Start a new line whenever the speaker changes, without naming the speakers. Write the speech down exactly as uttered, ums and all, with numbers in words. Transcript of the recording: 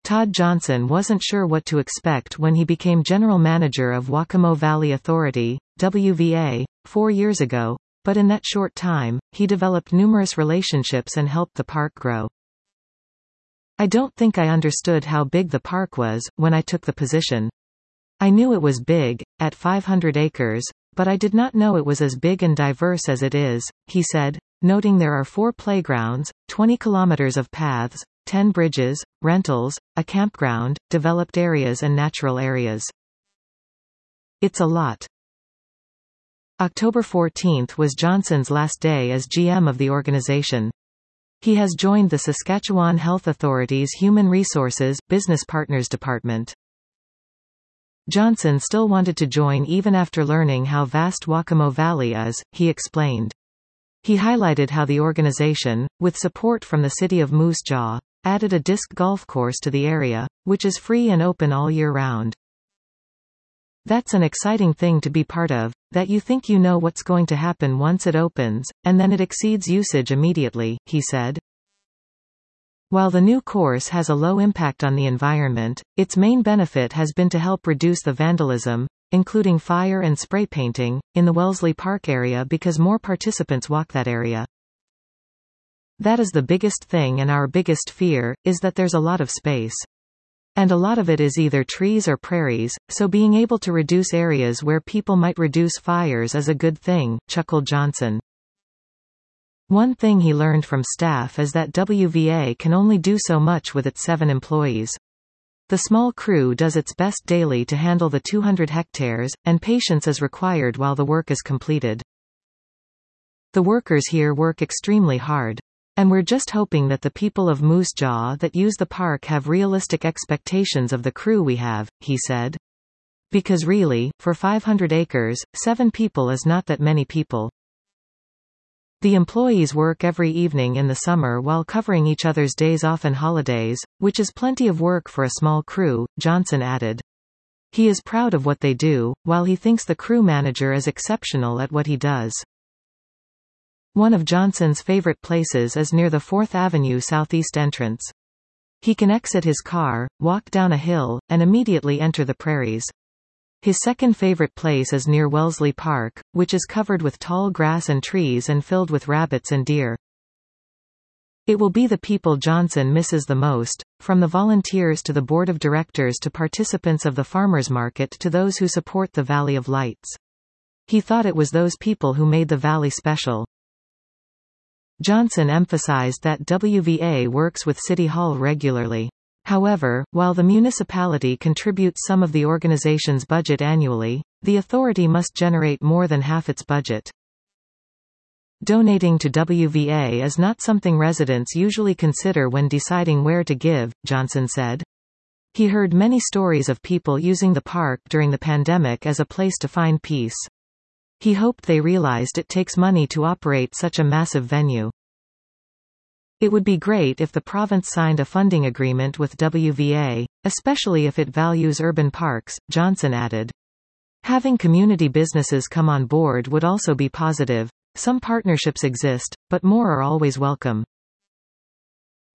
Todd Johnson wasn't sure what to expect when he became general manager of Waccamo Valley Authority, W V A, four years ago, but in that short time, he developed numerous relationships and helped the park grow. "I don't think I understood how big the park was when I took the position. I knew it was big, at five hundred acres, but I did not know it was as big and diverse as it is," he said, noting there are four playgrounds, twenty kilometers of paths, ten bridges, rentals, a campground, developed areas and natural areas. "It's a lot." October fourteenth was Johnson's last day as G M of the organization. He has joined the Saskatchewan Health Authority's Human Resources, Business Partners Department. Johnson still wanted to join even after learning how vast Waccamo Valley is, he explained. He highlighted how the organization, with support from the city of Moose Jaw, added a disc golf course to the area, which is free and open all year round. "That's an exciting thing to be part of, that you think you know what's going to happen once it opens, and then it exceeds usage immediately," he said. While the new course has a low impact on the environment, its main benefit has been to help reduce the vandalism, including fire and spray painting, in the Wellesley Park area because more participants walk that area. "That is the biggest thing, and our biggest fear, is that there's a lot of space. And a lot of it is either trees or prairies, so being able to reduce areas where people might reduce fires is a good thing," chuckled Johnson. One thing he learned from staff is that W V A can only do so much with its seven employees. The small crew does its best daily to handle the two hundred hectares, and patience is required while the work is completed. "The workers here work extremely hard. And we're just hoping that the people of Moose Jaw that use the park have realistic expectations of the crew we have," he said. "Because really, for five hundred acres, seven people is not that many people." The employees work every evening in the summer while covering each other's days off and holidays, which is plenty of work for a small crew, Johnson added. He is proud of what they do, while he thinks the crew manager is exceptional at what he does. One of Johnson's favorite places is near the fourth Avenue Southeast entrance. He can exit his car, walk down a hill, and immediately enter the prairies. His second favorite place is near Wellesley Park, which is covered with tall grass and trees and filled with rabbits and deer. It will be the people Johnson misses the most, from the volunteers to the board of directors to participants of the farmers market to those who support the Valley of Lights. He thought it was those people who made the valley special. Johnson emphasized that W V A works with City Hall regularly. However, while the municipality contributes some of the organization's budget annually, the authority must generate more than half its budget. Donating to W V A is not something residents usually consider when deciding where to give, Johnson said. He heard many stories of people using the park during the pandemic as a place to find peace. He hoped they realized it takes money to operate such a massive venue. It would be great if the province signed a funding agreement with W V A, especially if it values urban parks, Johnson added. Having community businesses come on board would also be positive. Some partnerships exist, but more are always welcome.